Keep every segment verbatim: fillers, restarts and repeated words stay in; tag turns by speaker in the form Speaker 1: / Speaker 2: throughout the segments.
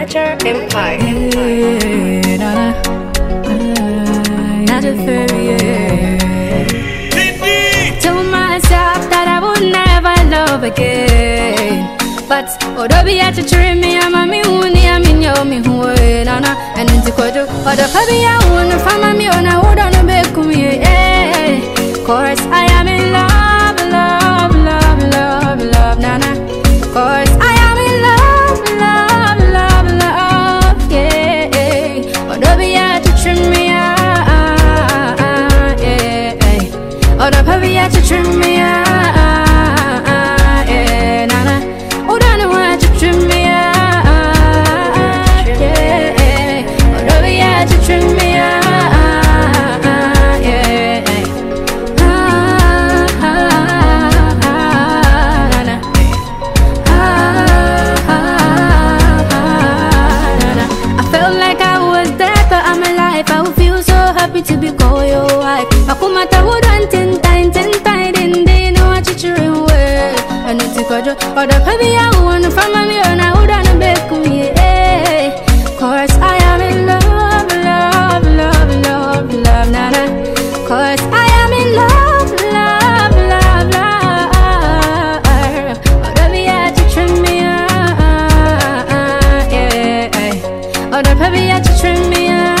Speaker 1: Niger Empire.
Speaker 2: Hey, nah, nah, not a fairy. Told myself that I would never love again. But Odobi had to trim me, I'm a me who near me, yo, me who nana, and into Kodo, or the Fabi, I want to find me on a wood on a bed, come here. Cause I am in love, love, love, love, love, nana. Cause I am in love, love, love, love, yeah. Odobi had to trim me, ah, yeah. Or the Fabi had to trim me, ah. To be called your wife, I come at a wood and ten times, ten times, and they know what you're doing well. I need to go to other baby, I want to find me on a wood and a bed, yeah. Cause I am in love, love, love, love, love, nana. Cause I am in love, love, love, love. Other baby, I to trim me, yeah. Other baby, I to trim me, yeah.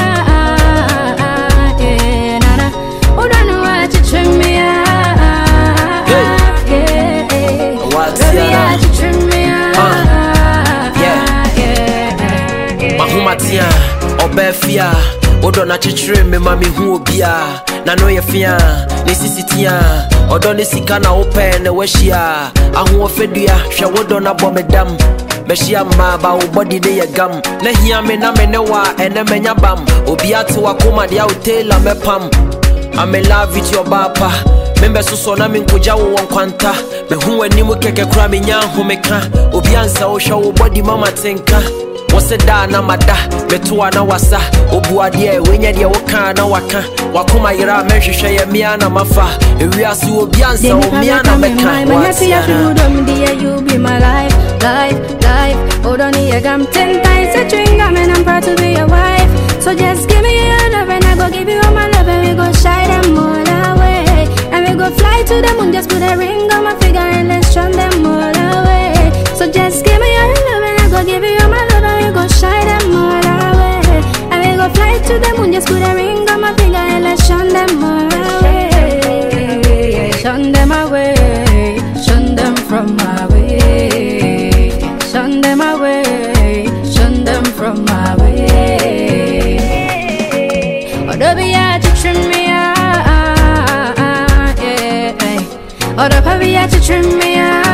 Speaker 3: Mahumatia, Obefia, Odona Chitre, me mami who bia, Nanoya Fia, Necessitia, Odoni Sikana open, Weshia, Ahu Fedia, Shawodona Bomedam, Meshia Maba, body de gum, Nehia Menamenewa, and a Menyabam, Obiatu Akuma, the Outela Mepam. I'm in love with your papa. Member so na min koja wo kwanta me hu ani mu keke kura me nya homeka obi ansa wo hwa wo body mama tenka wo se da na mada me to na wasa obu ade e wenya de wo kan na waka wakoma yira me hwehwe ye mia na mafa ewiase obi ansa wo mia na meka
Speaker 2: you be my life life life hold on here gam ten times a drink and I'm proud to be your wife, so just give me your love and I go give you all my love and we go shy them all away. Go fly to the moon, just put a ring on my finger and let's shun them all away. So just give me your love and I go give you all my love and we go shy them all away. And we go fly to the moon, just put a ring on my finger and let's shun them all away. Shun them away, shun them from my way. Shun them away, shun them from my way. Odobi ya to trim me out. Or the baby had to trim me out.